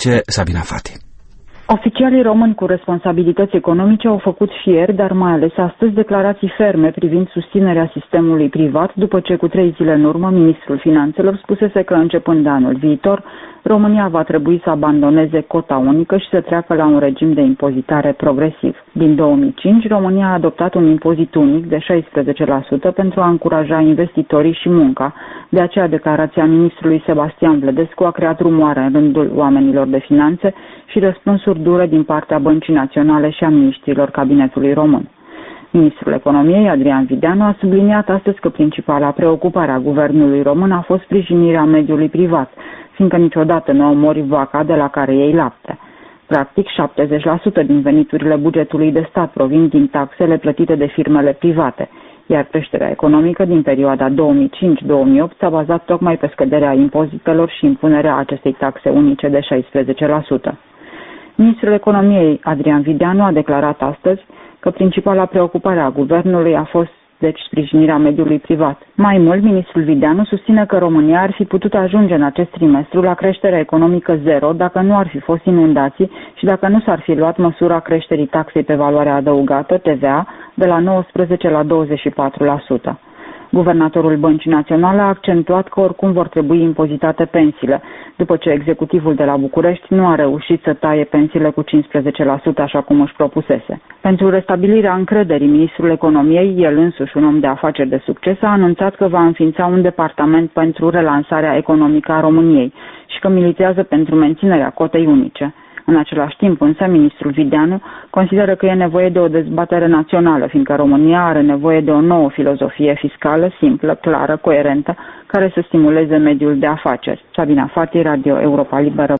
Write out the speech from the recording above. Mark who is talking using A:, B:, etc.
A: economice, Sabina Fati.
B: Oficialii români cu responsabilități economice au făcut și ieri, dar mai ales astăzi, declarații ferme privind susținerea sistemului privat, după ce cu 3 zile în urmă ministrul finanțelor spusese că începând de anul viitor, România va trebui să abandoneze cota unică și să treacă la un regim de impozitare progresiv. Din 2005, România a adoptat un impozit unic de 16% pentru a încuraja investitorii și munca. De aceea, declarația ministrului Sebastian Vlădescu a creat rumoare în rândul oamenilor de finanțe și răspunsuri dure din partea Băncii Naționale și a miniștrilor cabinetului român. Ministrul Economiei, Adrian Videanu, a subliniat astăzi că principala preocupare a guvernului român a fost sprijinirea mediului privat, fiindcă niciodată nu omori vaca de la care iei lapte. Practic, 70% din veniturile bugetului de stat provin din taxele plătite de firmele private, iar creșterea economică din perioada 2005-2008 s-a bazat tocmai pe scăderea impozitelor și impunerea acestei taxe unice de 16%. Ministrul Economiei, Adrian Videanu, a declarat astăzi că principala preocupare a guvernului a fost deci sprijinirea mediului privat. Mai mult, ministrul Videanu susține că România ar fi putut ajunge în acest trimestru la creștere economică zero dacă nu ar fi fost inundații și dacă nu s-ar fi luat măsura creșterii taxei pe valoare adăugată, TVA, de la 19 la 24%. Guvernatorul Băncii Naționale a accentuat că oricum vor trebui impozitate pensiile, după ce executivul de la București nu a reușit să taie pensiile cu 15%, așa cum își propusese. Pentru restabilirea încrederii, ministrul Economiei, el însuși un om de afaceri de succes, a anunțat că va înființa un departament pentru relansarea economică a României și că militează pentru menținerea cotei unice. În același timp, însă, ministrul Videanu consideră că e nevoie de o dezbatere națională, fiindcă România are nevoie de o nouă filozofie fiscală, simplă, clară, coerentă, care să stimuleze mediul de afaceri. Sabina Fati, Radio Europa Liberă.